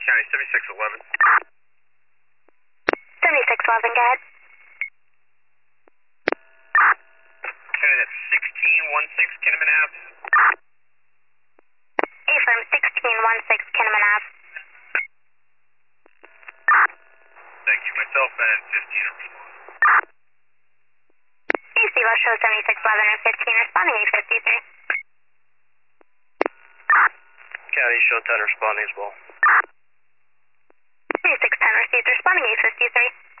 County 7611. 7611, go ahead. County, that's 1616 Kinnaman Ave. Affirm, 1616 Kinnaman Ave. Thank you. Myself and 15 are responding. AC Rush show 7611 and 15 responding 853. County show 10 responding as well. 2610 received responding 853.